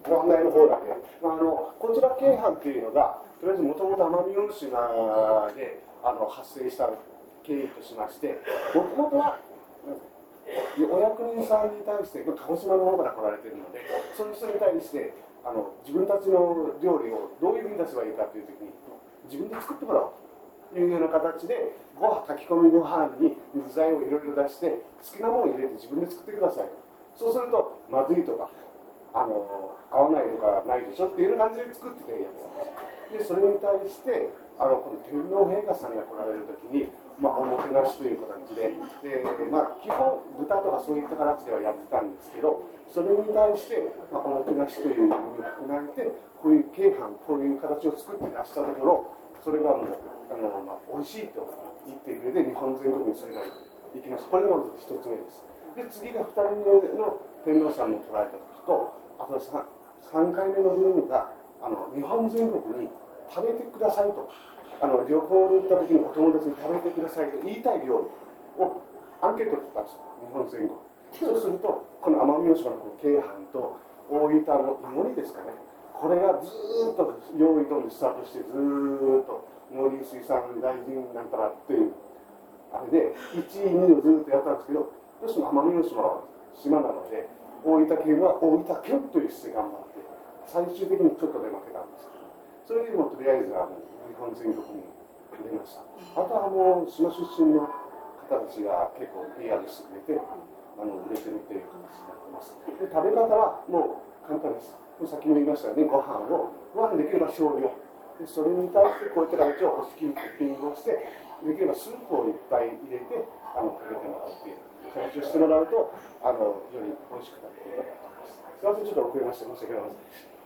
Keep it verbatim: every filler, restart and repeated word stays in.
ご案内の方だけ、まあ、あのこちら京阪っていうのがとりあえずもともと奄美大島であの発生した経緯としまして、もともとはお役人さんに対して鹿児島の方から来られているので、そういう人に対してあの自分たちの料理をどういうふうに出せばいいかというときに自分で作ってもらおうというような形で、ご飯炊き込みご飯に具材をいろいろ出して好きなものを入れて自分で作ってください。そうするとまずいとかあの合わないとかないでしょっていう感じで作ってたやつで、それに対してあのこの天皇陛下さんが来られるときに、まあ、おもてなしという形で、で、まあ、基本豚とかそういった形ではやってたんですけど、それに対して、まあ、おもてなしという意味を含めてこういう京阪こういう形を作って出したところ、それがもうあの、まあ、美味しいと言ってくれて日本全国にそれが行きます。これがまず一つ目です。で次がふたりめの天皇さんの捉えた時と、あと 3, 3回目の部分があの日本全国に食べてくださいと、あの旅行に行った時にお友達に食べてくださいと言いたい料理をアンケートを取ったんです、日本全国。そうするとこの奄美大島のこの京阪と大分の芋煮ですかね、これがずーっと用意どんでスタートして、ずーっと農林水産大臣なんたらっていうあれでいちいにいをずーっとやったんですけど、どうしても奄美大島は島なので大分県は大分県という姿勢が頑張って最終的にちょっとで負けたんですけど、それでもとりあえずあの日本全国に出ました。あとはもう島出身の方たちが結構 ピーアール してくれてあの売れてるという形になってます。で食べ方はもう簡単です。さっきも言いましたよね、ご飯をご飯できれば少量で、それに対してこういった形をお好きにトッピングをして、できればスープをいっぱい入れてあのかけてもらうっていう形をしてもらうと、あのより美味しくなっていると思います。すみません、ちょっと遅れまして申し訳ありません。